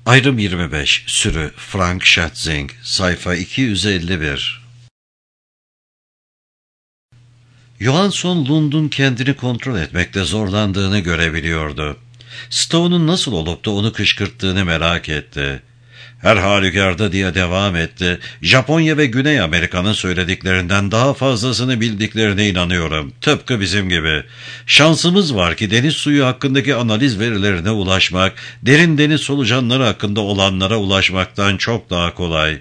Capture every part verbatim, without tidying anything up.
Ayrım yirmi beş. Sürü Frank Schatzing. Sayfa iki yüz elli bir. Johansson Lund'un kendini kontrol etmekte zorlandığını görebiliyordu. Stone'un nasıl olup da onu kışkırttığını merak etti. Her halükarda diye devam etti. Japonya ve Güney Amerika'nın söylediklerinden daha fazlasını bildiklerine inanıyorum. Tıpkı bizim gibi. Şansımız var ki deniz suyu hakkındaki analiz verilerine ulaşmak, derin deniz solucanları hakkında olanlara ulaşmaktan çok daha kolay.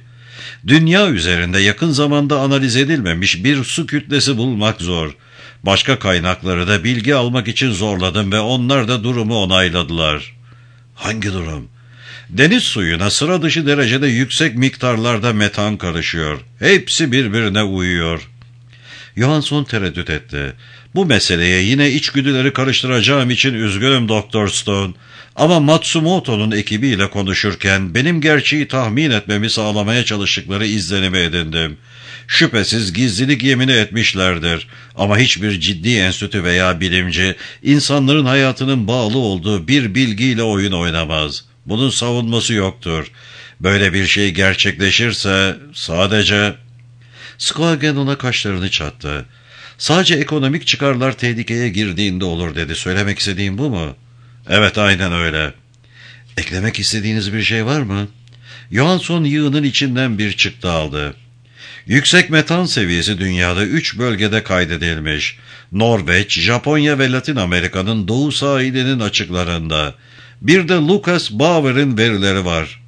Dünya üzerinde yakın zamanda analiz edilmemiş bir su kütlesi bulmak zor. Başka kaynakları da bilgi almak için zorladım ve onlar da durumu onayladılar. Hangi durum? Deniz suyuna sıra dışı derecede yüksek miktarlarda metan karışıyor. Hepsi birbirine uyuyor. Johansson tereddüt etti. Bu meseleye yine içgüdüleri karıştıracağım için üzgünüm Doktor Stone. Ama Matsumoto'nun ekibiyle konuşurken benim gerçeği tahmin etmemi sağlamaya çalıştıkları izlenimi edindim. Şüphesiz gizlilik yemini etmişlerdir. Ama hiçbir ciddi enstitü veya bilimci insanların hayatının bağlı olduğu bir bilgiyle oyun oynamaz. Bunun savunması yoktur. Böyle bir şey gerçekleşirse sadece... Skagen ona kaşlarını çattı. Sadece ekonomik çıkarlar tehlikeye girdiğinde olur dedi. Söylemek istediğin bu mu? Evet, aynen öyle. Eklemek istediğiniz bir şey var mı? Johansson yığının içinden bir çıktı aldı. Yüksek metan seviyesi dünyada üç bölgede kaydedilmiş. Norveç, Japonya ve Latin Amerika'nın doğu sahilinin açıklarında. Bir de Lucas Bauer'in verileri var.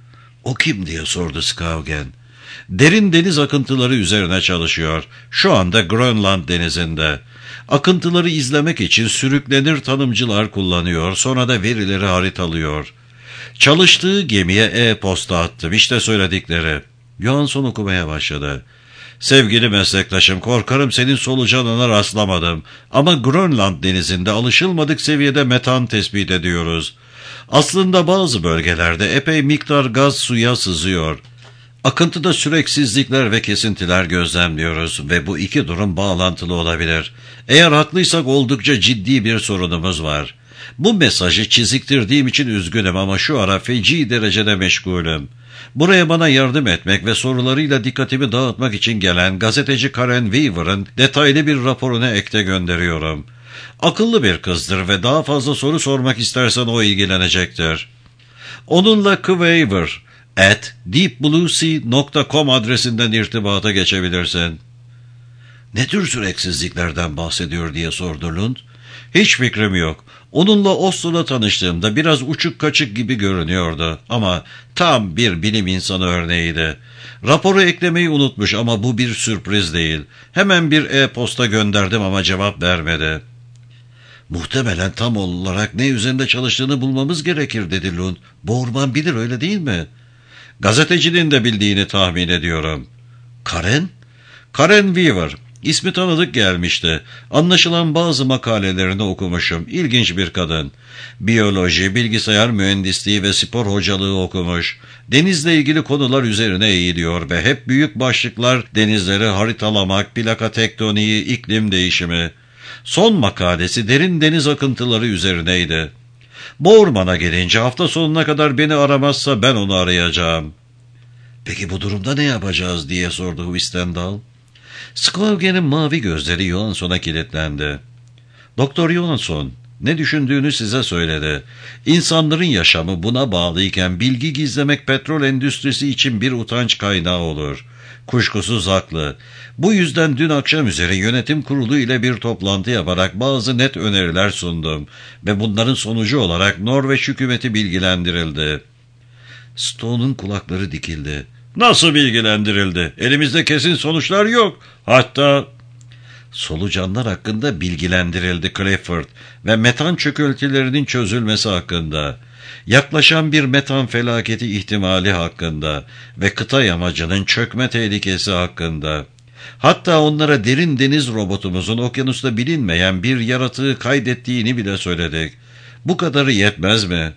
O kim diye sordu Skagen. Derin deniz akıntıları üzerine çalışıyor. Şu anda Grönland denizinde. Akıntıları izlemek için sürüklenir tanımcılar kullanıyor. Sonra da verileri haritalıyor. Çalıştığı gemiye e-posta attım. İşte söyledikleri. Johansson okumaya başladı. Sevgili meslektaşım, korkarım senin solucanına rastlamadım. Ama Grönland denizinde alışılmadık seviyede metan tespit ediyoruz. Aslında bazı bölgelerde epey miktar gaz suya sızıyor. Akıntıda süreksizlikler ve kesintiler gözlemliyoruz ve bu iki durum bağlantılı olabilir. Eğer haklıysak oldukça ciddi bir sorunumuz var. Bu mesajı çiziktirdiğim için üzgünüm ama şu ara feci derecede meşgulüm. Buraya bana yardım etmek ve sorularıyla dikkatimi dağıtmak için gelen gazeteci Karen Weaver'ın detaylı bir raporunu ekte gönderiyorum. Akıllı bir kızdır ve daha fazla soru sormak istersen o ilgilenecektir. Onunla Weaver at deepbluesea nokta com adresinden irtibata geçebilirsin. Ne tür süreksizliklerden bahsediyor diye sordu Lund. Hiç fikrim yok. Onunla Oslo'da tanıştığımda biraz uçuk kaçık gibi görünüyordu ama tam bir bilim insanı örneğiydi. Raporu eklemeyi unutmuş ama bu bir sürpriz değil. Hemen bir e-posta gönderdim ama cevap vermedi. Muhtemelen tam olarak ne üzerinde çalıştığını bulmamız gerekir dedi Lund. Boorman bilir, öyle değil mi? Gazetecinin de bildiğini tahmin ediyorum. Karen? Karen Weaver. İsmi tanıdık gelmişti. Anlaşılan bazı makalelerini okumuşum. İlginç bir kadın. Biyoloji, bilgisayar mühendisliği ve spor hocalığı okumuş. Denizle ilgili konular üzerine eğiliyor ve hep büyük başlıklar denizleri haritalamak, plaka tektoniği, iklim değişimi. Son makalesi derin deniz akıntıları üzerineydi. Boorman'a gelince hafta sonuna kadar beni aramazsa ben onu arayacağım. Peki bu durumda ne yapacağız diye sordu Wistendal. Skagen'in mavi gözleri Johansson'a kilitlendi. Doktor Johansson, ne düşündüğünü size söyledi. İnsanların yaşamı buna bağlıyken bilgi gizlemek petrol endüstrisi için bir utanç kaynağı olur. Kuşkusuz haklı. Bu yüzden dün akşam üzeri yönetim kurulu ile bir toplantı yaparak bazı net öneriler sundum ve bunların sonucu olarak Norveç hükümeti bilgilendirildi. Stone'un kulakları dikildi. Nasıl bilgilendirildi? Elimizde kesin sonuçlar yok. Hatta solucanlar hakkında bilgilendirildi Clifford ve metan çöküntülerinin çözülmesi hakkında. Yaklaşan bir metan felaketi ihtimali hakkında ve kıta yamacının çökme tehlikesi hakkında. Hatta onlara derin deniz robotumuzun okyanusta bilinmeyen bir yaratığı kaydettiğini bile söyledik. Bu kadarı yetmez mi?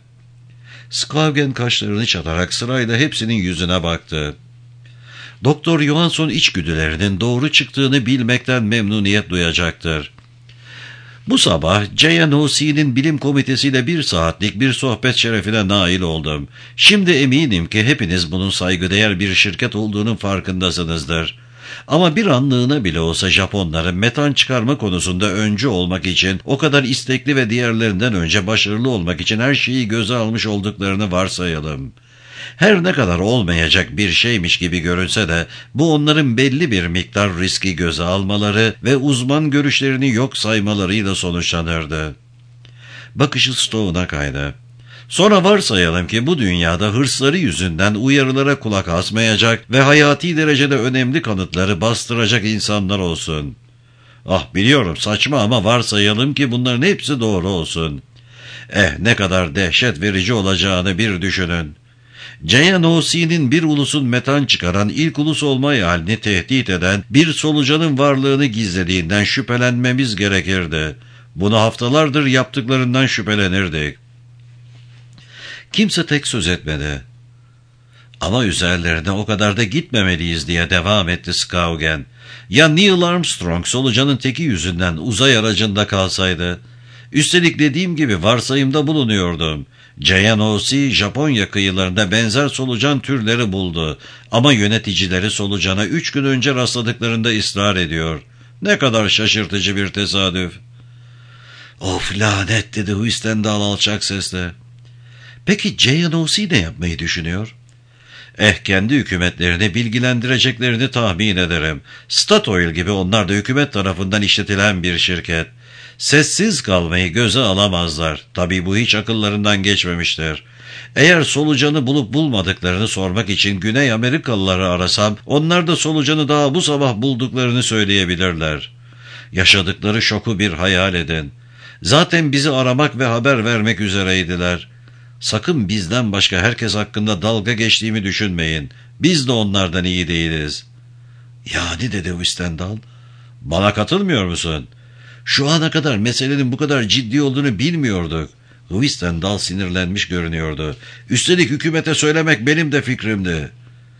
Skagen kaşlarını çatarak sırayla hepsinin yüzüne baktı. Doktor Johansson içgüdülerinin doğru çıktığını bilmekten memnuniyet duyacaktır. Bu sabah J N O C'nin bilim komitesiyle bir saatlik bir sohbet şerefine nail oldum. Şimdi eminim ki hepiniz bunun saygıdeğer bir şirket olduğunun farkındasınızdır. Ama bir anlığına bile olsa Japonların metan çıkarma konusunda öncü olmak için, o kadar istekli ve diğerlerinden önce başarılı olmak için her şeyi göze almış olduklarını varsayalım. Her ne kadar olmayacak bir şeymiş gibi görünse de bu onların belli bir miktar riski göze almaları ve uzman görüşlerini yok saymalarıyla sonuçlanırdı. Bakışı Stone'a kaydı. Sonra varsayalım ki bu dünyada hırsları yüzünden uyarılara kulak asmayacak ve hayati derecede önemli kanıtları bastıracak insanlar olsun. Ah biliyorum saçma ama varsayalım ki bunların hepsi doğru olsun. Eh ne kadar dehşet verici olacağını bir düşünün. J N O C'nin bir ulusun metan çıkaran ilk ulus olma halini tehdit eden bir solucanın varlığını gizlediğinden şüphelenmemiz gerekirdi. Bunu haftalardır yaptıklarından şüphelenirdik. Kimse tek söz etmedi. Ama üzerlerine o kadar da gitmemeliyiz diye devam etti Skaugen. Ya Neil Armstrong solucanın teki yüzünden uzay aracında kalsaydı? Üstelik dediğim gibi varsayımda bulunuyordum. J N O C, Japonya kıyılarında benzer solucan türleri buldu. Ama yöneticileri solucana üç gün önce rastladıklarında ısrar ediyor. Ne kadar şaşırtıcı bir tesadüf. Of lanet dedi Huistendal alçak sesle. Peki J N O C ne yapmayı düşünüyor? Eh kendi hükümetlerini bilgilendireceklerini tahmin ederim. Statoil gibi onlar da hükümet tarafından işletilen bir şirket. Sessiz kalmayı göze alamazlar. Tabii bu hiç akıllarından geçmemiştir. Eğer solucanı bulup bulmadıklarını sormak için Güney Amerikalıları arasam, onlar da solucanı daha bu sabah bulduklarını söyleyebilirler. Yaşadıkları şoku bir hayal edin. Zaten bizi aramak ve haber vermek üzereydiler. Sakın bizden başka herkes hakkında dalga geçtiğimi düşünmeyin. Biz de onlardan iyi değiliz. Yani dedi Huistendal. Bana katılmıyor musun? Şu ana kadar meselenin bu kadar ciddi olduğunu bilmiyorduk. Huistendal sinirlenmiş görünüyordu. Üstelik hükümete söylemek benim de fikrimdi.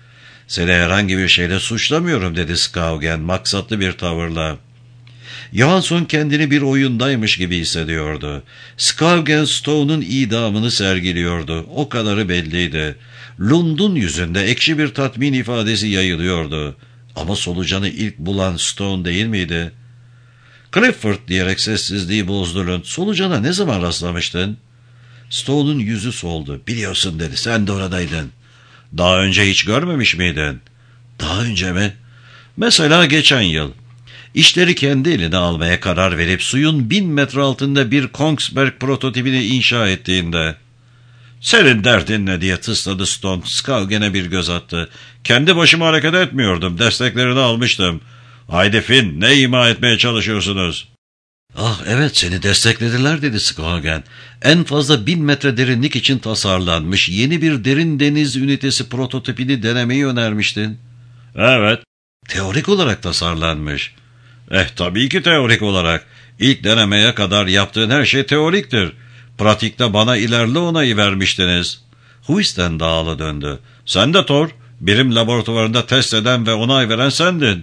Seni herhangi bir şeyle suçlamıyorum dedi Skaugen maksatlı bir tavırla. Johansson kendini bir oyundaymış gibi hissediyordu. Skaugen Stone'un idamını sergiliyordu. O kadarı belliydi. Lund'un yüzünde ekşi bir tatmin ifadesi yayılıyordu. Ama solucanı ilk bulan Stone değil miydi? Clifford diyerek sessizliği bozdu Lund. Solucana ne zaman rastlamıştın? Stone'un yüzü soldu. Biliyorsun dedi, sen de oradaydın. Daha önce hiç görmemiş miydin? Daha önce mi? Mesela geçen yıl. İşleri kendi eline almaya karar verip suyun bin metre altında bir Kongsberg prototipini inşa ettiğinde. Senin derdin ne diye tısladı Stone. Skaugen'e bir göz attı. Kendi başıma hareket etmiyordum. Desteklerini almıştım. Haydi Finn, ne ima etmeye çalışıyorsunuz? Ah evet seni desteklediler dedi Skaugen. En fazla bin metre derinlik için tasarlanmış yeni bir derin deniz ünitesi prototipini denemeyi önermiştin. Evet. Teorik olarak tasarlanmış. Eh tabii ki teorik olarak. İlk denemeye kadar yaptığın her şey teoriktir. Pratikte bana ilerle onayı vermiştiniz. Huistendal'a döndü. Sen de Thor, birim laboratuvarında test eden ve onay veren sendin.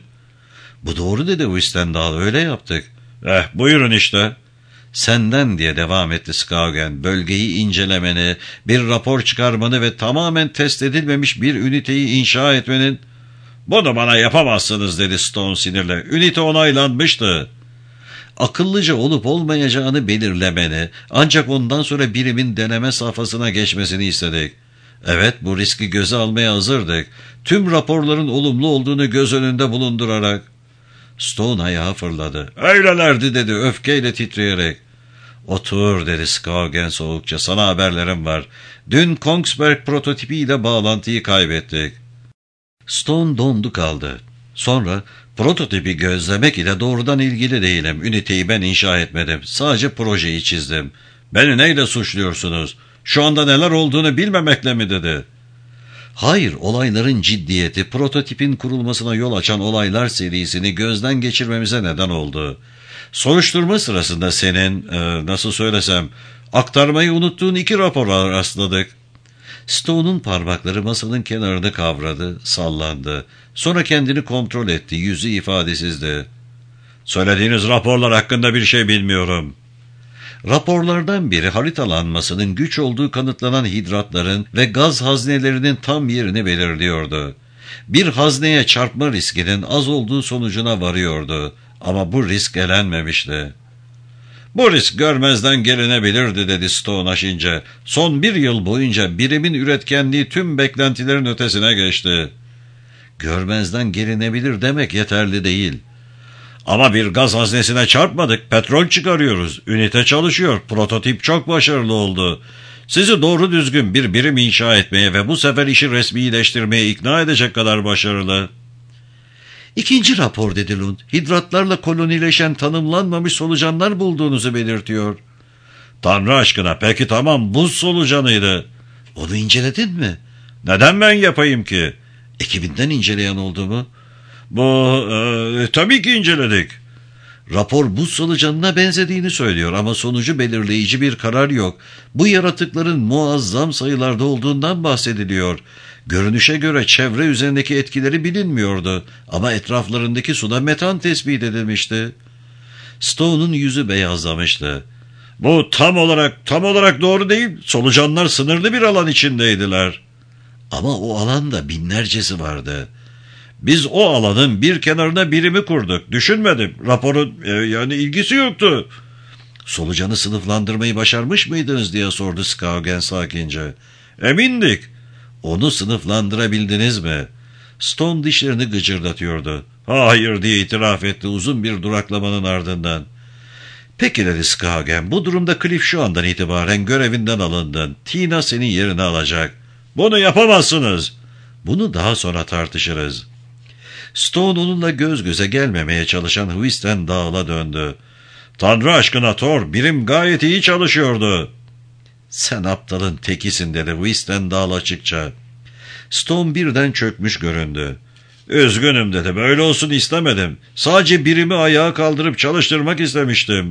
Bu doğru dedi Huistendal, öyle yaptık. Eh buyurun işte. Senden diye devam etti Skaugen, bölgeyi incelemeni, bir rapor çıkarmanı ve tamamen test edilmemiş bir üniteyi inşa etmenin... Bunu bana yapamazsınız dedi Stone sinirle. Ünite onaylanmıştı. Akıllıca olup olmayacağını belirlemeni, ancak ondan sonra birimin deneme safhasına geçmesini istedik. Evet, bu riski göze almaya hazırdık. Tüm raporların olumlu olduğunu göz önünde bulundurarak. Stone ayağa fırladı. Öylelerdi dedi öfkeyle titreyerek. Otur dedi Skaugen soğukça, sana haberlerim var. Dün Kongsberg prototipiyle bağlantıyı kaybettik. Stone dondu kaldı. Sonra prototipi gözlemek ile doğrudan ilgili değilim. Üniteyi ben inşa etmedim. Sadece projeyi çizdim. Beni neyle suçluyorsunuz? Şu anda neler olduğunu bilmemekle mi dedi. Hayır, olayların ciddiyeti prototipin kurulmasına yol açan olaylar serisini gözden geçirmemize neden oldu. Soruşturma sırasında senin, e, nasıl söylesem, aktarmayı unuttuğun iki rapora rastladık. Stone'un parmakları masanın kenarını kavradı, sallandı. Sonra kendini kontrol etti, yüzü ifadesizdi. Söylediğiniz raporlar hakkında bir şey bilmiyorum. Raporlardan biri haritalanmasının güç olduğu kanıtlanan hidratların ve gaz haznelerinin tam yerini belirliyordu. Bir hazneye çarpma riskinin az olduğu sonucuna varıyordu ama bu risk elenmemişti. Bu risk görmezden gelinebilirdi dedi Stone aşınca. Son bir yıl boyunca birimin üretkenliği tüm beklentilerin ötesine geçti. Görmezden gelinebilir demek yeterli değil. Ama bir gaz haznesine çarpmadık, petrol çıkarıyoruz, ünite çalışıyor, prototip çok başarılı oldu. Sizi doğru düzgün bir birim inşa etmeye ve bu sefer işi resmileştirmeye ikna edecek kadar başarılı. İkinci rapor dedi Lund, hidratlarla kolonileşen tanımlanmamış solucanlar bulduğunuzu belirtiyor. Tanrı aşkına, peki tamam, buz solucanıydı. Onu inceledin mi? Neden ben yapayım ki? Ekibinden inceleyen oldu mu? Bu e, tabii ki inceledik. Rapor buz solucanına benzediğini söylüyor ama sonucu belirleyici bir karar yok. Bu yaratıkların muazzam sayılarda olduğundan bahsediliyor. Görünüşe göre çevre üzerindeki etkileri bilinmiyordu ama etraflarındaki suda metan tespit edilmişti. Stone'un yüzü beyazlamıştı. Bu tam olarak tam olarak doğru değil. Solucanlar sınırlı bir alan içindeydiler. Ama o alanda binlercesi vardı. Biz o alanın bir kenarına birimi kurduk. Düşünmedim. Raporun e, yani ilgisi yoktu. Solucanı sınıflandırmayı başarmış mıydınız diye sordu Skaugen sakince. Emindik. Onu sınıflandırabildiniz mi? Stone dişlerini gıcırdatıyordu. Hayır diye itiraf etti uzun bir duraklamanın ardından. Peki dedi Skaugen, bu durumda Cliff şu andan itibaren görevinden alındın. Tina senin yerini alacak. Bunu yapamazsınız. Bunu daha sonra tartışırız. Stone onunla göz göze gelmemeye çalışan Hwistendal'a döndü. Tanrı aşkına Thor, birim gayet iyi çalışıyordu. Sen aptalın tekisin dedi Hwistendal açıkça. Stone birden çökmüş göründü. Üzgünüm dedi, böyle olsun istemedim. Sadece birimi ayağa kaldırıp çalıştırmak istemiştim.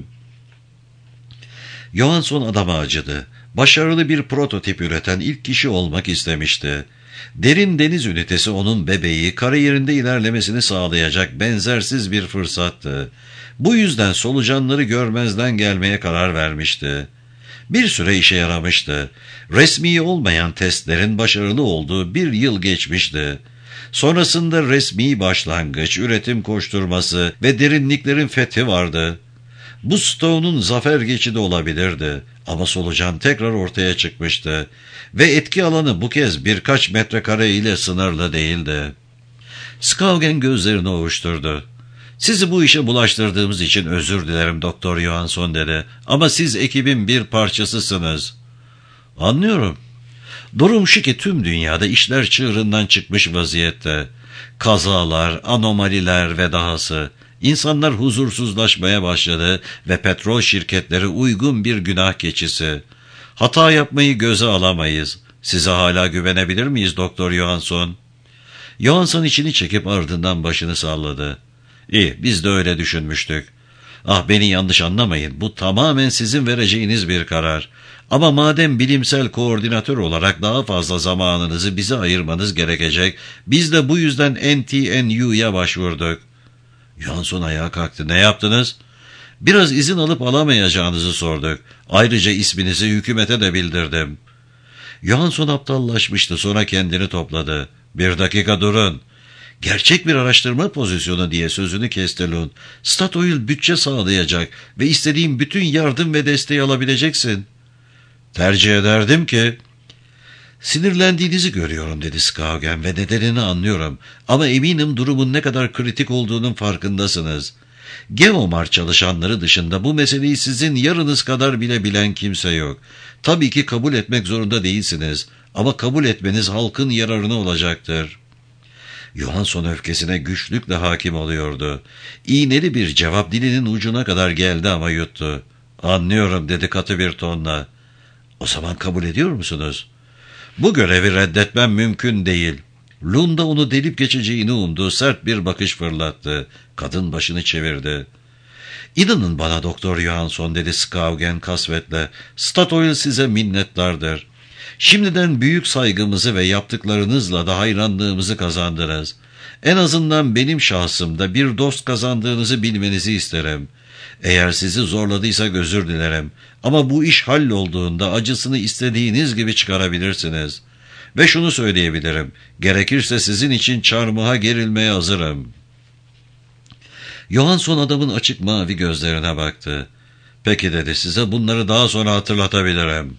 Johansson adama acıdı. Başarılı bir prototip üreten ilk kişi olmak istemişti. Derin deniz ünitesi onun bebeği, kariyerinde ilerlemesini sağlayacak benzersiz bir fırsattı. Bu yüzden solucanları görmezden gelmeye karar vermişti. Bir süre işe yaramıştı. Resmi olmayan testlerin başarılı olduğu bir yıl geçmişti. Sonrasında resmi başlangıç, üretim koşturması ve derinliklerin fethi vardı. Bu Stone'un zafer geçidi olabilirdi ama solucan tekrar ortaya çıkmıştı ve etki alanı bu kez birkaç metrekare ile sınırlı değildi. Skaugen gözlerini ovuşturdu. Sizi bu işe bulaştırdığımız için özür dilerim Doktor Johansson dedi ama siz ekibin bir parçasısınız. Anlıyorum. Durum şu ki tüm dünyada işler çığırından çıkmış vaziyette. Kazalar, anomaliler ve dahası. İnsanlar huzursuzlaşmaya başladı ve petrol şirketleri uygun bir günah keçisi. Hata yapmayı göze alamayız. Size hala güvenebilir miyiz Doktor Johansson? Johansson içini çekip ardından başını salladı. İyi, biz de öyle düşünmüştük. Ah, beni yanlış anlamayın, bu tamamen sizin vereceğiniz bir karar. Ama madem bilimsel koordinatör olarak daha fazla zamanınızı bize ayırmanız gerekecek, biz de bu yüzden N T N U'ya başvurduk. Johansson ayağa kalktı. Ne yaptınız? Biraz izin alıp alamayacağınızı sorduk. Ayrıca isminizi hükümete de bildirdim. Johansson aptallaşmıştı, sonra kendini topladı. Bir dakika durun. Gerçek bir araştırma pozisyonu diye sözünü kesti Lund. Statoil bütçe sağlayacak ve istediğim bütün yardım ve desteği alabileceksin. Tercih ederdim ki... Sinirlendiğinizi görüyorum dedi Skaugen ve nedenini anlıyorum. Ama eminim durumun ne kadar kritik olduğunun farkındasınız. Geomar çalışanları dışında bu meseleyi sizin yarınız kadar bile bilen kimse yok. Tabii ki kabul etmek zorunda değilsiniz. Ama kabul etmeniz halkın yararına olacaktır. Johansson öfkesine güçlükle hakim oluyordu. İğneli bir cevap dilinin ucuna kadar geldi ama yuttu. Anlıyorum dedi katı bir tonla. O zaman kabul ediyor musunuz? Bu görevi reddetmem mümkün değil. Lund'a onu delip geçeceğini umduğu sert bir bakış fırlattı. Kadın başını çevirdi. İnanın bana Doktor Johansson dedi Skaugen kasvetle. Statoil size minnettardır. Şimdiden büyük saygımızı ve yaptıklarınızla da hayranlığımızı kazandınız. En azından benim şahsımda bir dost kazandığınızı bilmenizi isterim. Eğer sizi zorladıysak özür dilerim. Ama bu iş hallolduğunda acısını istediğiniz gibi çıkarabilirsiniz. Ve şunu söyleyebilirim. Gerekirse sizin için çarmıha gerilmeye hazırım. Johansson adamın açık mavi gözlerine baktı. Peki dedi, size bunları daha sonra hatırlatabilirim.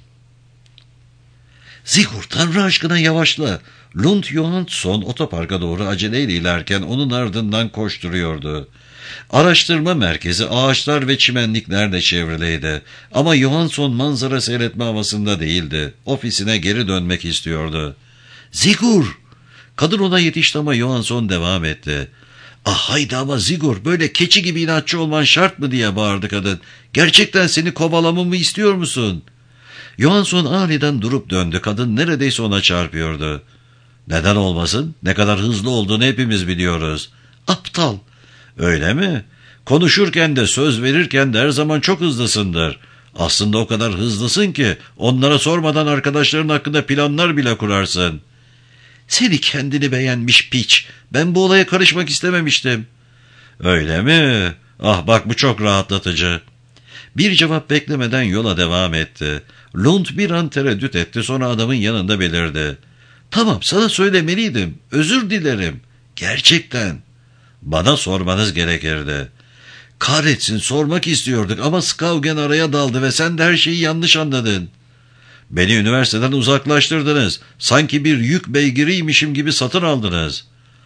Sigurd, Tanrı aşkına yavaşla. Lund Johansson otoparka doğru aceleyle ilerken onun ardından koşturuyordu. Araştırma merkezi ağaçlar ve çimenliklerle çevriliydi. Ama Johansson manzara seyretme havasında değildi. Ofisine geri dönmek istiyordu. Sigurd! Kadın ona yetişti ama Johansson devam etti. Ah haydi ama Sigurd, böyle keçi gibi inatçı olman şart mı diye bağırdı kadın. Gerçekten seni kovalamamı istiyor musun? Johansson aniden durup döndü. Kadın neredeyse ona çarpıyordu. Neden olmasın? Ne kadar hızlı olduğunu hepimiz biliyoruz. Aptal! Öyle mi? Konuşurken de söz verirken de her zaman çok hızlısındır. Aslında o kadar hızlısın ki onlara sormadan arkadaşların hakkında planlar bile kurarsın. Seni kendini beğenmiş piç. Ben bu olaya karışmak istememiştim. Öyle mi? Ah bak, bu çok rahatlatıcı. Bir cevap beklemeden yola devam etti. Lund bir an tereddüt etti, sonra adamın yanında belirdi. Tamam, sana söylemeliydim. Özür dilerim. Gerçekten. Bana sormanız gerekirdi. Kahretsin, sormak istiyorduk ama Skaugen araya daldı ve sen de her şeyi yanlış anladın. Beni üniversiteden uzaklaştırdınız. Sanki bir yük beygiriymişim gibi satın aldınız.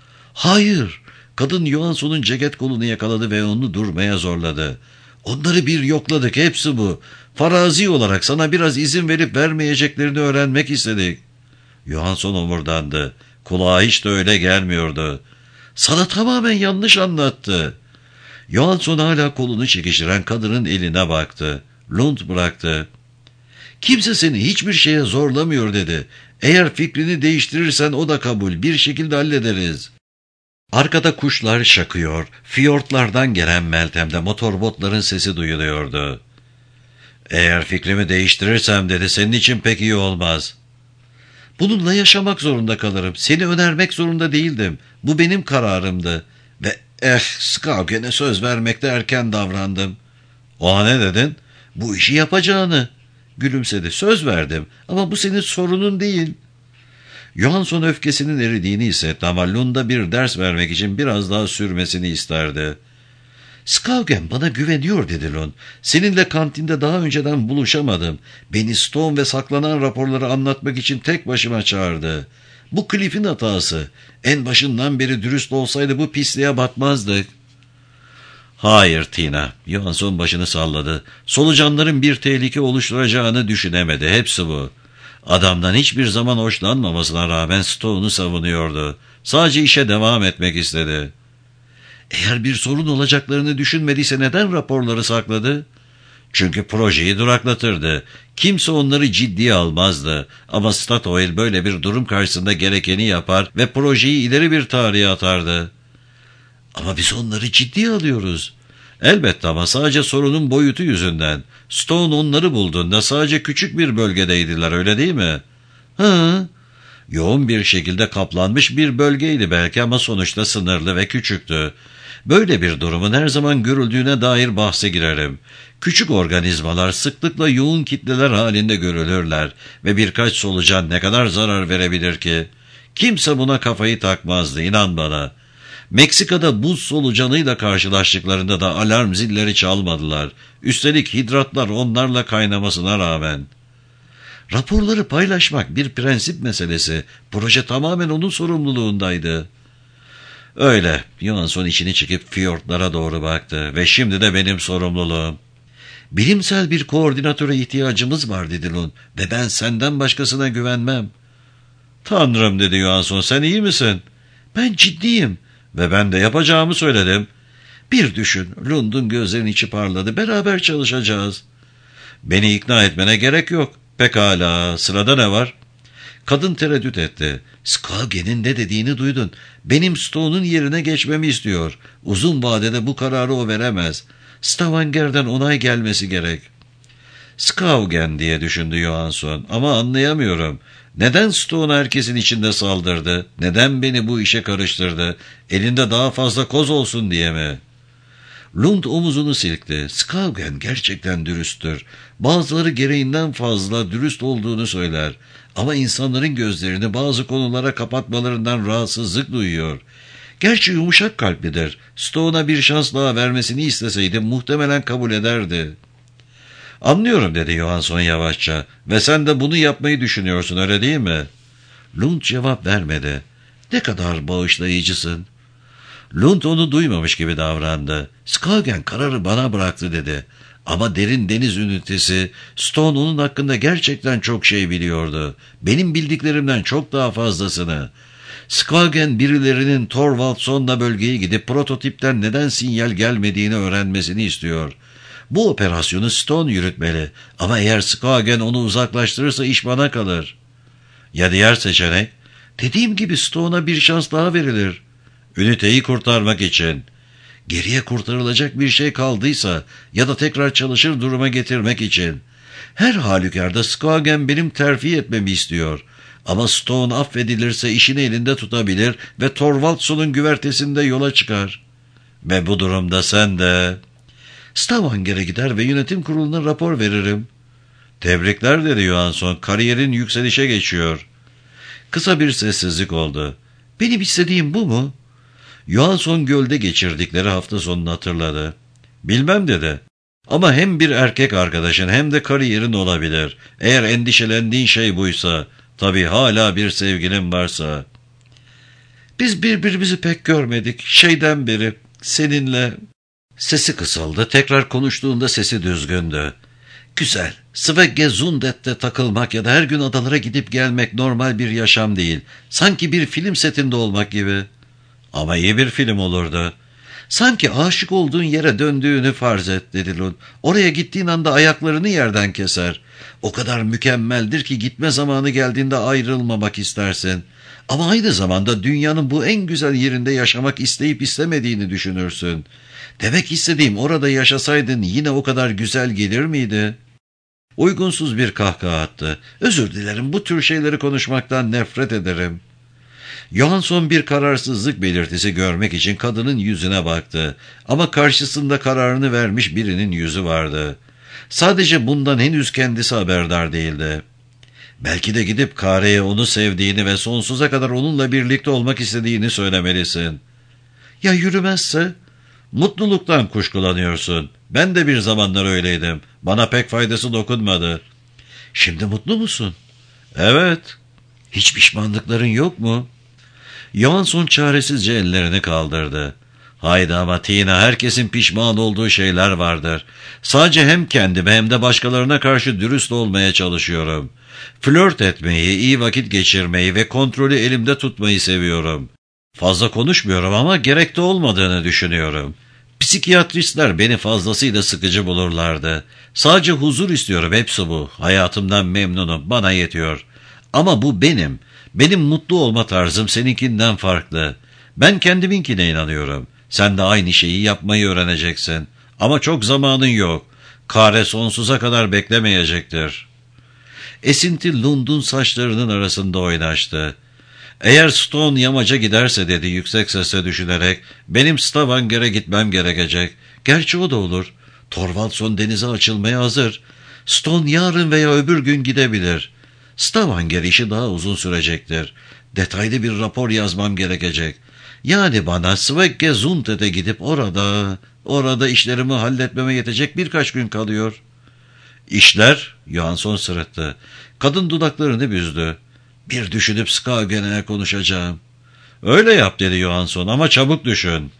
Hayır. Kadın Johansson'un ceket kolunu yakaladı ve onu durmaya zorladı. Onları bir yokladık, hepsi bu. Farazi olarak sana biraz izin verip vermeyeceklerini öğrenmek istedik. Johansson omurdandı. Kulağa hiç de öyle gelmiyordu. Sana tamamen yanlış anlattı. Johansson hala kolunu çekiştiren kadının eline baktı. Lund bıraktı. Kimse seni hiçbir şeye zorlamıyor dedi. Eğer fikrini değiştirirsen o da kabul. Bir şekilde hallederiz. Arkada kuşlar şakıyor. Fiyortlardan gelen Meltem'de motorbotların sesi duyuluyordu. Eğer fikrimi değiştirirsem dedi, senin için pek iyi olmaz. Bununla yaşamak zorunda kalırım. Seni önermek zorunda değildim. Bu benim kararımdı. Ve eh, Skaugen'e söz vermekte erken davrandım. O ne dedin? Bu işi yapacağını. Gülümsedi. Söz verdim ama bu senin sorunun değil. Johansson öfkesinin eridiğini hissetti ama Lund'a bir ders vermek için biraz daha sürmesini isterdi. Skaugen bana güveniyor dedi Lund. Seninle kantinde daha önceden buluşamadım. Beni Stone ve saklanan raporları anlatmak için tek başıma çağırdı. Bu Cliff'in hatası. En başından beri dürüst olsaydı bu pisliğe batmazdık. Hayır Tina. Johansson başını salladı. Solucanların bir tehlike oluşturacağını düşünemedi. Hepsi bu. Adamdan hiçbir zaman hoşlanmamasına rağmen Stone'u savunuyordu. Sadece işe devam etmek istedi. Eğer bir sorun olacaklarını düşünmediyse neden raporları sakladı? Çünkü projeyi duraklatırdı. Kimse onları ciddiye almazdı. Ama Statoil böyle bir durum karşısında gerekeni yapar ve projeyi ileri bir tarihe atardı. Ama biz onları ciddiye alıyoruz. Elbette ama sadece sorunun boyutu yüzünden. Stone onları bulduğunda sadece küçük bir bölgedeydiler, öyle değil mi? Hı. Yoğun bir şekilde kaplanmış bir bölgeydi belki ama sonuçta sınırlı ve küçüktü. Böyle bir durumun her zaman görüldüğüne dair bahse girerim. Küçük organizmalar sıklıkla yoğun kitleler halinde görülürler ve birkaç solucan ne kadar zarar verebilir ki? Kimse buna kafayı takmazdı, inan bana. Meksika'da buz solucanıyla karşılaştıklarında da alarm zilleri çalmadılar. Üstelik hidratlar onlarla kaynamasına rağmen. Raporları paylaşmak bir prensip meselesi. Proje tamamen onun sorumluluğundaydı. Öyle. Johansson içini çekip fiyortlara doğru baktı. Ve şimdi de benim sorumluluğum. Bilimsel bir koordinatöre ihtiyacımız var dedi Lund. Ve ben senden başkasına güvenmem. Tanrım dedi Johansson, sen iyi misin? Ben ciddiyim. Ve ben de yapacağımı söyledim. Bir düşün. Lund'un gözlerinin içi parladı. Beraber çalışacağız. Beni ikna etmene gerek yok. Pekala. Sırada ne var? Kadın tereddüt etti. Skaugen'in ne dediğini duydun. Benim Stone'un yerine geçmemi istiyor. Uzun vadede bu kararı o veremez. Stavanger'den onay gelmesi gerek. Skaugen diye düşündü Johansson. Ama anlayamıyorum. Neden Stone herkesin içinde saldırdı? Neden beni bu işe karıştırdı? Elinde daha fazla koz olsun diye mi? Lund omuzunu silkti. Skauggen gerçekten dürüsttür. Bazıları gereğinden fazla dürüst olduğunu söyler. Ama insanların gözlerini bazı konulara kapatmalarından rahatsızlık duyuyor. Gerçi yumuşak kalplidir. Stone'a bir şans daha vermesini isteseydi muhtemelen kabul ederdi. Anlıyorum dedi Johansson yavaşça. Ve sen de bunu yapmayı düşünüyorsun öyle değil mi? Lund cevap vermedi. Ne kadar bağışlayıcısın. Lund onu duymamış gibi davrandı. Skauggen kararı bana bıraktı dedi. Ama derin deniz ünitesi Stone onun hakkında gerçekten çok şey biliyordu. Benim bildiklerimden çok daha fazlasını. Skauggen birilerinin Thorwaldsson'la bölgeye gidip prototipten neden sinyal gelmediğini öğrenmesini istiyor. Bu operasyonu Stone yürütmeli. Ama eğer Skauggen onu uzaklaştırırsa iş bana kalır. Ya diğer seçenek? Dediğim gibi Stone'a bir şans daha verilir. Üniteyi kurtarmak için. Geriye kurtarılacak bir şey kaldıysa ya da tekrar çalışır duruma getirmek için. Her halükarda Skauggen benim terfi etmemi istiyor. Ama Stone affedilirse işini elinde tutabilir ve Thorwaldsson'un güvertesinde yola çıkar. Ve bu durumda sen de... Stavanger'e gider ve yönetim kuruluna rapor veririm. Tebrikler dedi Johansson. Kariyerin yükselişe geçiyor. Kısa bir sessizlik oldu. Benim istediğim bu mu? Johansson gölde geçirdikleri hafta sonunu hatırladı. Bilmem dedi. Ama hem bir erkek arkadaşın hem de kariyerin olabilir. Eğer endişelendiğin şey buysa, tabii hala bir sevgilin varsa. Biz birbirimizi pek görmedik. Şeyden beri seninle... Sesi kısaldı. Tekrar konuştuğunda sesi düzgündü. Güzel. Sveggesundet'te takılmak ya da her gün adalara gidip gelmek normal bir yaşam değil. Sanki bir film setinde olmak gibi. Ama iyi bir film olurdu. Sanki aşık olduğun yere döndüğünü farz et dedi Lund. Oraya gittiğin anda ayaklarını yerden keser. O kadar mükemmeldir ki gitme zamanı geldiğinde ayrılmamak istersin. Ama aynı zamanda dünyanın bu en güzel yerinde yaşamak isteyip istemediğini düşünürsün. Demek istediğim orada yaşasaydın yine o kadar güzel gelir miydi? Uygunsuz bir kahkaha attı. Özür dilerim, bu tür şeyleri konuşmaktan nefret ederim. Johansson bir kararsızlık belirtisi görmek için kadının yüzüne baktı. Ama karşısında kararını vermiş birinin yüzü vardı. Sadece bundan henüz kendisi haberdar değildi. Belki de gidip Kare'ye onu sevdiğini ve sonsuza kadar onunla birlikte olmak istediğini söylemelisin. Ya yürümezse? Mutluluktan kuşkulanıyorsun. Ben de bir zamanlar öyleydim. Bana pek faydası dokunmadı. Şimdi mutlu musun? Evet. Hiç pişmanlıkların yok mu? Johansson çaresizce ellerini kaldırdı. Haydi ama Tina, herkesin pişman olduğu şeyler vardır. Sadece hem kendime hem de başkalarına karşı dürüst olmaya çalışıyorum. Flört etmeyi, iyi vakit geçirmeyi ve kontrolü elimde tutmayı seviyorum. Fazla konuşmuyorum ama gerekli olmadığını düşünüyorum. Psikiyatristler beni fazlasıyla sıkıcı bulurlardı. Sadece huzur istiyorum, hepsi bu. Hayatımdan memnunum, bana yetiyor. Ama bu benim. Benim mutlu olma tarzım seninkinden farklı. Ben kendiminkine inanıyorum. Sen de aynı şeyi yapmayı öğreneceksin. Ama çok zamanın yok. Kare sonsuza kadar beklemeyecektir. Esinti Lund'un saçlarının arasında oynaştı. Eğer Stone yamaca giderse dedi yüksek sesle düşünerek, benim Stavanger'e gitmem gerekecek. Gerçi o da olur. Thorwaldsson denize açılmaya hazır. Stone yarın veya öbür gün gidebilir. Stavanger işi daha uzun sürecektir. Detaylı bir rapor yazmam gerekecek. Yani bana Sveggesundet'e gidip orada, orada işlerimi halletmeme yetecek birkaç gün kalıyor. İşler, Johansson sırıttı. Kadın dudaklarını büzdü. Bir düşünüp Skauggen'e konuşacağım. Öyle yap dedi Johansson, ama çabuk düşün.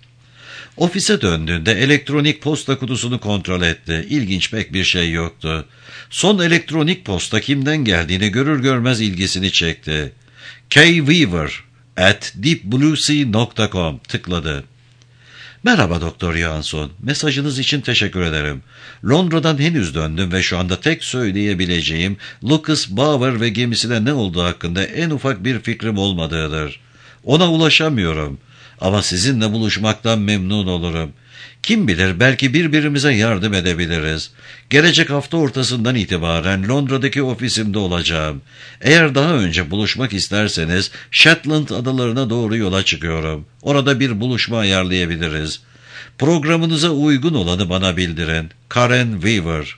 Ofise döndüğünde elektronik posta kutusunu kontrol etti. İlginç pek bir şey yoktu. Son elektronik posta kimden geldiğini görür görmez ilgisini çekti. K. Weaver at deepbluesea nokta com tıkladı. Merhaba Doktor Johansson. Mesajınız için teşekkür ederim. Londra'dan henüz döndüm ve şu anda tek söyleyebileceğim Lucas Bauer ve gemisine ne olduğu hakkında en ufak bir fikrim olmadığıdır. Ona ulaşamıyorum. Ama sizinle buluşmaktan memnun olurum. Kim bilir, belki birbirimize yardım edebiliriz. Gelecek hafta ortasından itibaren Londra'daki ofisimde olacağım. Eğer daha önce buluşmak isterseniz Shetland adalarına doğru yola çıkıyorum. Orada bir buluşma ayarlayabiliriz. Programınıza uygun olanı bana bildirin. Karen Weaver.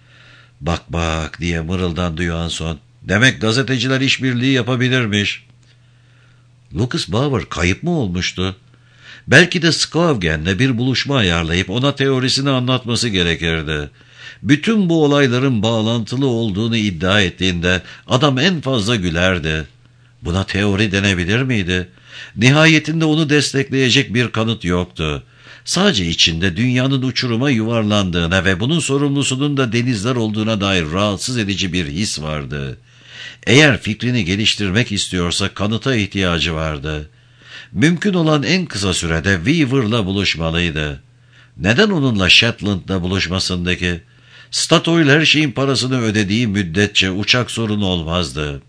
Bak bak diye mırıldandı Johansson. Demek gazeteciler işbirliği yapabilirmiş. Lucas Bauer kayıp mı olmuştu? Belki de Skavgen'le bir buluşma ayarlayıp ona teorisini anlatması gerekirdi. Bütün bu olayların bağlantılı olduğunu iddia ettiğinde adam en fazla gülerdi. Buna teori denebilir miydi? Nihayetinde onu destekleyecek bir kanıt yoktu. Sadece içinde dünyanın uçuruma yuvarlandığına ve bunun sorumlusunun da denizler olduğuna dair rahatsız edici bir his vardı. Eğer fikrini geliştirmek istiyorsa kanıta ihtiyacı vardı. Mümkün olan en kısa sürede Weaver'la buluşmalıydı. Neden onunla Shetland'da buluşmasındaki? Statoil her şeyin parasını ödediği müddetçe uçak sorunu olmazdı.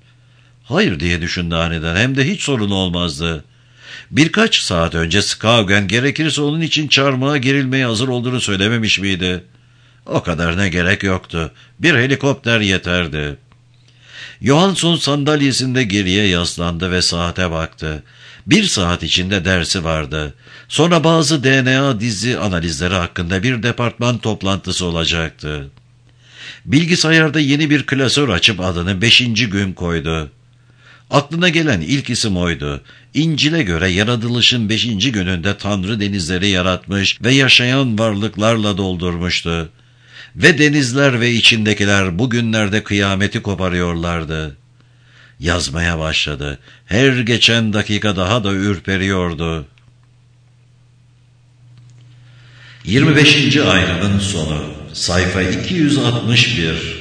Hayır diye düşündü aniden, hem de hiç sorun olmazdı. Birkaç saat önce Skavgen gerekirse onun için çarmıha gerilmeye hazır olduğunu söylememiş miydi? O kadarına gerek yoktu. Bir helikopter yeterdi. Johansson sandalyesinde geriye yaslandı ve saate baktı. Bir saat içinde dersi vardı. Sonra bazı D N A dizi analizleri hakkında bir departman toplantısı olacaktı. Bilgisayarda yeni bir klasör açıp adını beşinci gün koydu. Aklına gelen ilk isim oydu. İncil'e göre yaratılışın beşinci gününde Tanrı denizleri yaratmış ve yaşayan varlıklarla doldurmuştu. Ve denizler ve içindekiler bugünlerde kıyameti koparıyorlardı. Yazmaya başladı. Her geçen dakika daha da ürperiyordu. yirmi beşinci ayrımın sonu. Sayfa iki yüz altmış bir.